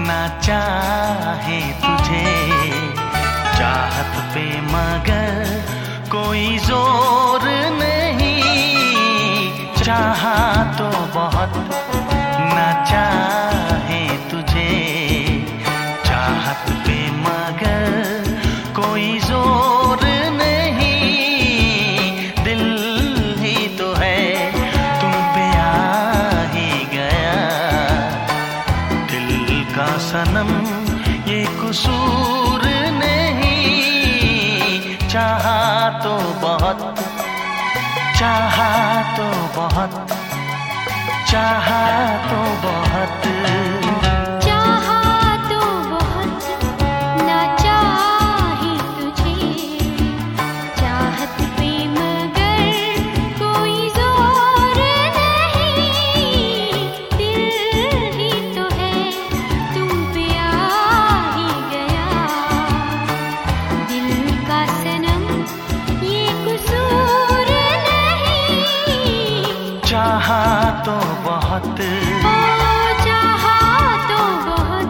ना चाहे तुझे चाहत पे मगर कोई जोर नहीं, चाहा तो बहुत ना चाहे तुझे चाहत पे मगर कोई जोर नहीं, दिल ही तो है तुम पे आ ही गया, दिल का सनम ये कसूर नहीं, चाहा तो बहुत, चाहा तो बहुत, चाहा तो बहुत, चाहा तो बहुत ना चाहे तुझे चाहत पे मगर कोई जोर नहीं, दिल ही तो है तुम पे आ ही गया, दिल का सनम ये कसूर नहीं, चाहा तो बहुत, चाहा तो बहुत।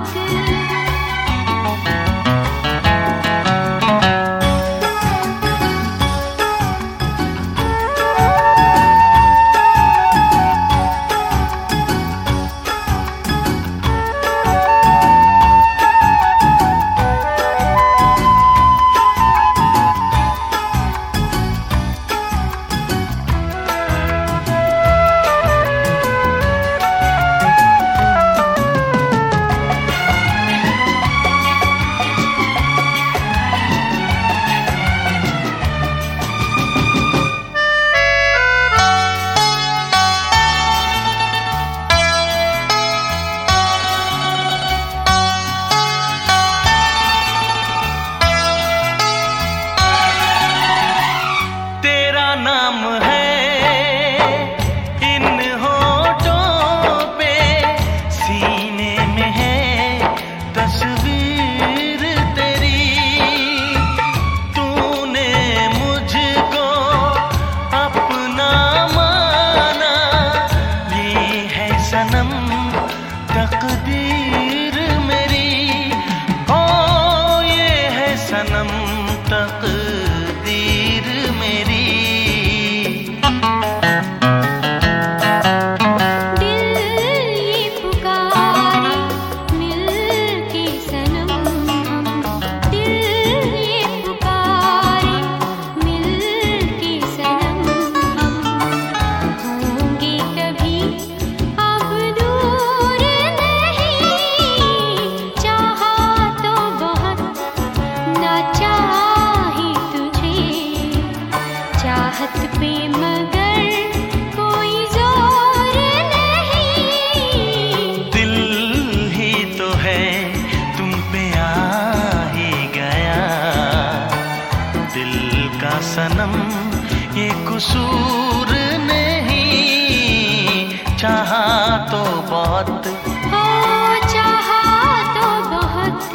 नाम है इन होठों पे, सीने में है तस्वीर तेरी, तूने मुझको अपना माना, ये है सनम तकदीर मेरी, ओ ये है सनम तकदीर मेरी। चाहत पे मगर कोई जोर नहीं, दिल ही तो है तुम पे आ ही गया, दिल का सनम ये कसूर नहीं, चाहा तो बहुत, चाहा तो बहुत।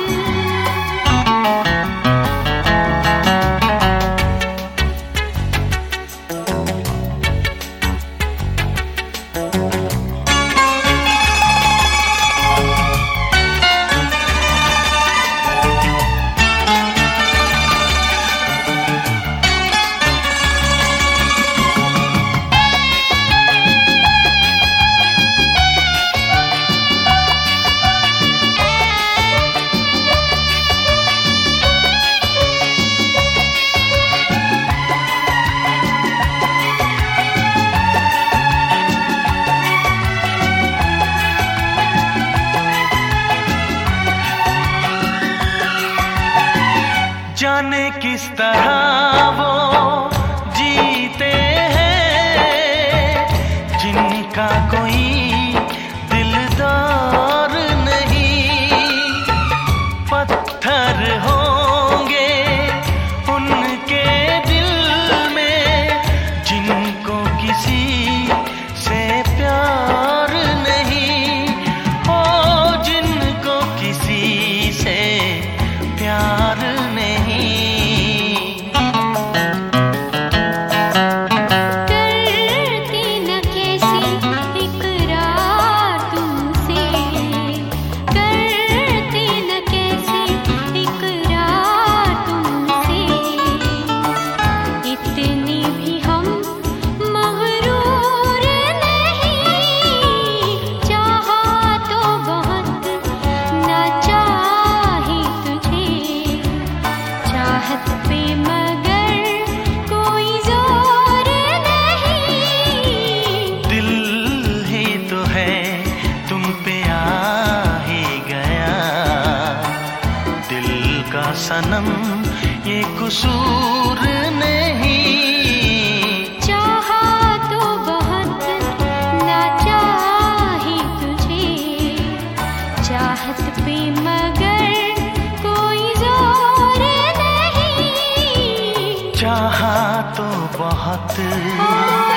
सनम ये कसूर नहीं। चाहा तो बहुत ना चाही तुझे, चाहत पे मगर कोई जोर नहीं। चाहा तो बहुत,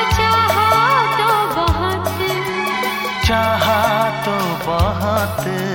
चाहा तो बहुत, चाहा तो बहुत।